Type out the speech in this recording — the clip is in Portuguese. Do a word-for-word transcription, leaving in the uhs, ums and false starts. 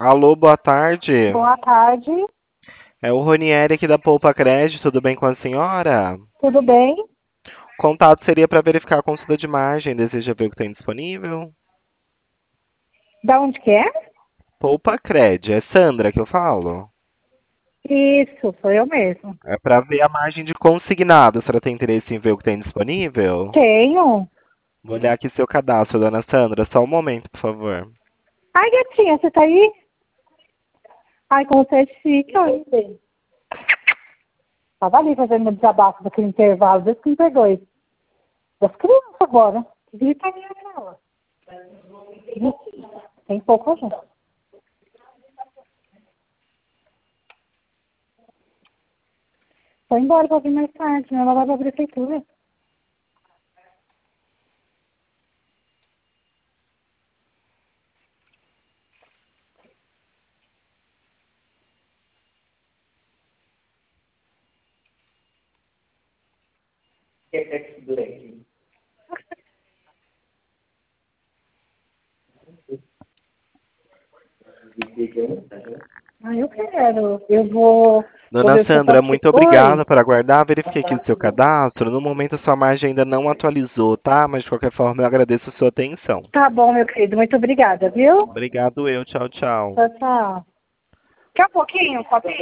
Alô, boa tarde. Boa tarde, É o Ronieri aqui da Poupa Crédito, tudo bem com a senhora? tudo bem? Contato seria para verificar a consulta de margem, deseja ver o que tem disponível? Da onde que é? Poupa Crédito, é Sandra que eu falo? Isso, sou eu mesmo. É para ver a margem de consignado, a senhora tem interesse em ver o que tem disponível? Tenho. Vou olhar aqui seu cadastro, dona Sandra, só um momento, por favor. Ai, gatinha, você tá aí? Ai, como você é chique, ó. Tava ali fazendo meu desabafo daquele intervalo, Deus que me perdoe. Das crianças agora. Que gritaria é aquela? Tem pouco gente. Foi embora pra vir mais tarde, né? Ela vai pra prefeitura. Ah, eu quero. Eu vou, vou Dona ver o que eu Sandra, posso... muito Oi. obrigada por aguardar. Verifiquei aqui o seu cadastro. No momento, a sua margem ainda não atualizou, tá? Mas, de qualquer forma, eu agradeço a sua atenção. Tá bom, meu querido. Muito obrigada, viu? Obrigado eu. Tchau, tchau. Tchau, tchau. Quer um pouquinho, um copinho?